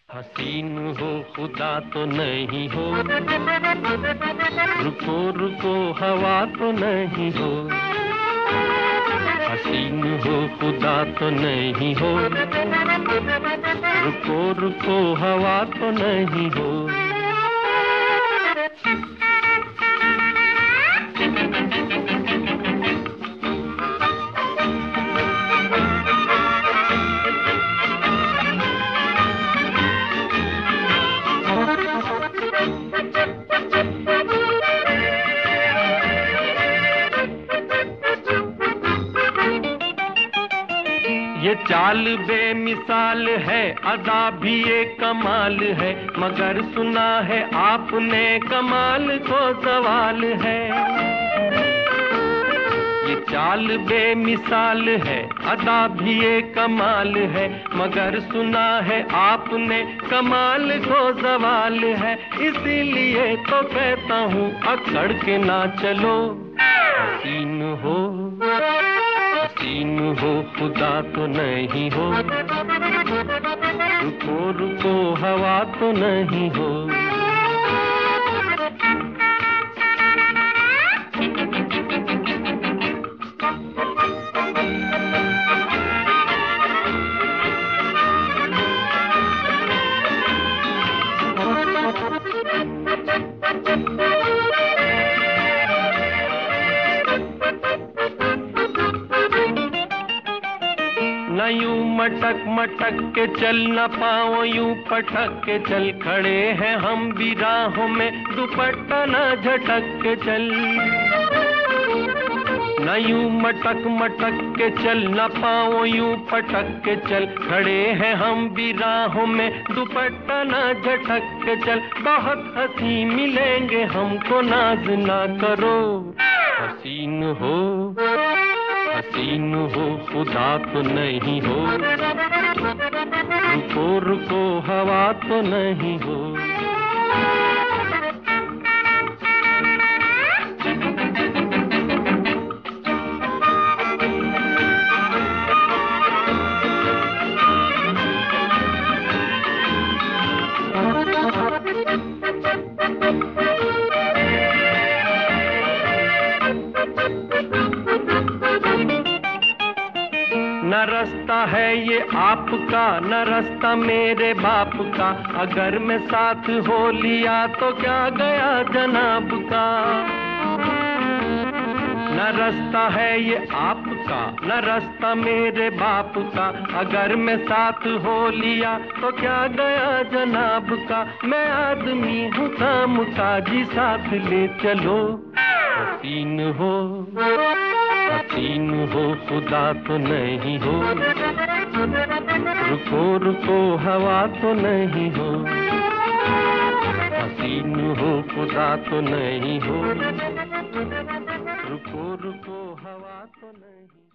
हसीन हो खुदा तो नहीं हो, रुको रुको हवा तो नहीं हो। हसीन हो खुदा तो नहीं हो, रुको रुको हवा तो नहीं हो। ये चाल बेमिसाल है, अदा भी एक कमाल है, मगर सुना है आपने कमाल को सवाल है। ये चाल बेमिसाल है, अदा भी एक कमाल है, मगर सुना है आपने कमाल को सवाल है। इसीलिए तो कहता हूँ अकड़ के ना चलो। हसीन हो, हसीन हो खुदा तो नहीं हो, रुको रुको हवा तो नहीं हो। न यूं मटक मटक के चल, न पाओ यूं पटक के चल, खड़े हैं हम भी राहों में, दुपट्टा न झटक के चल। न यूं मटक मटक के चल, न पाओ यूं पटक के चल, खड़े हैं हम भी राहों में, दुपट्टा न झटक के चल। बहुत हंसी मिलेंगे हमको, नाज ना करो। हसीन हो, हसीन हो खुदा तो नहीं हो, रुको रुको हवा तो नहीं हो। न रास्ता है ये आपका, न रास्ता मेरे बाप का, अगर मैं साथ हो लिया तो क्या गया जनाब का। न रास्ता है ये आपका, न रास्ता मेरे बाप का, अगर मैं साथ हो लिया तो क्या गया जनाब का। मैं आदमी हूँ काम का, जी साथ ले चलो। हसीन हो, हसीन हो खुदा तो नहीं हो, रुको रुको हवा तो नहीं हो। हसीन हो खुदा तो नहीं हो, रुको रुको हवा तो नहीं।